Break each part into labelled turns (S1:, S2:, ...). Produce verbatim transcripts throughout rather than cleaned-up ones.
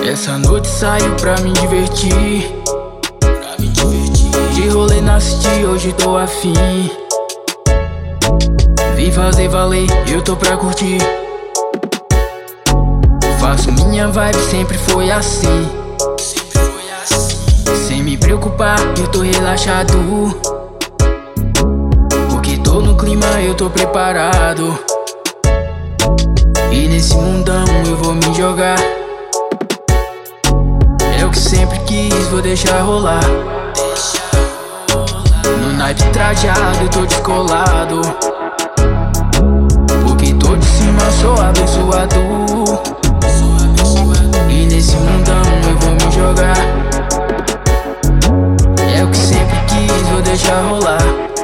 S1: Essa noite saio pra me divertir. Pra me divertir. De rolê na city, hoje tô afim. Vim fazer valer, eu tô pra curtir. Faço minha vibe, sempre foi assim. Sempre foi assim. Sem me preocupar, eu tô relaxado. Porque tô no clima, eu tô preparado. E nesse mundão eu vou me jogar. É o que sempre quis, vou deixar rolar. No naipe trajado, eu tô descolado. Porque tô de cima, sou abençoado. E nesse mundão eu vou me jogar. É o que sempre quis, vou deixar rolar.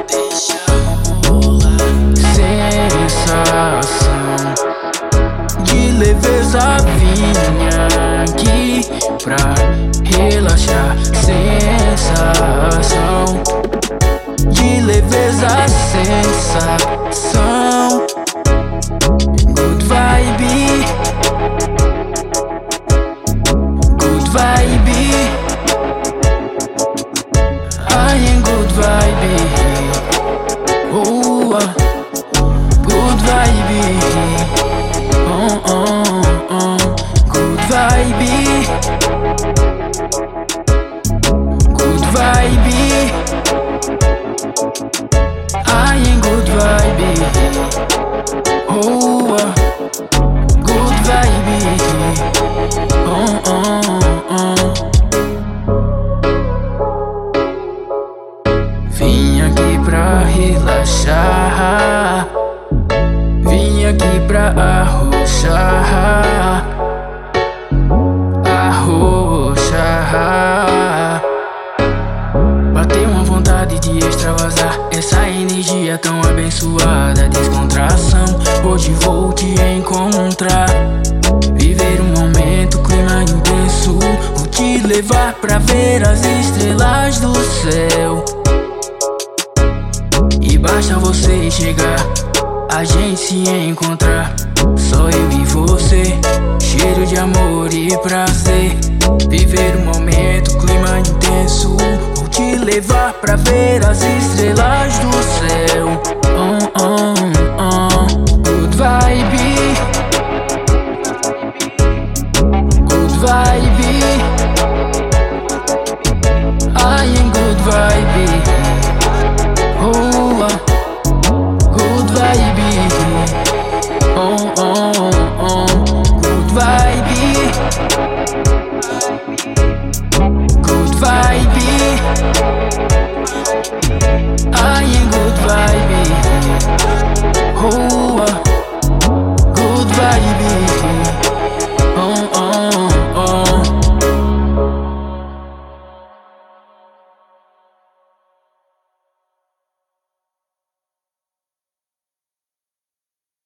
S1: Sensação de leveza vinha aqui pra relaxar. Sensação de leveza, sensação. Good vibe, good vibe. I am good vibe. Oh, uh, good vibe. Oh, oh, oh. Good vibe. Good vibe. I am good vibe. Oh, uh, good vibe. Oh, oh, oh. Vim aqui pra relaxar. Vim aqui pra arrochar. Arrochar. Bateu uma vontade de extravasar. Essa energia tão abençoada. Descontração, hoje vou te encontrar. Viver um momento, clima intenso. Vou te levar pra ver as estrelas do céu. E basta você chegar, a gente se encontrar. Só eu e você, cheiro de amor e prazer. Viver um momento, clima intenso. Vou te levar pra ver as estrelas do céu. Oh, oh.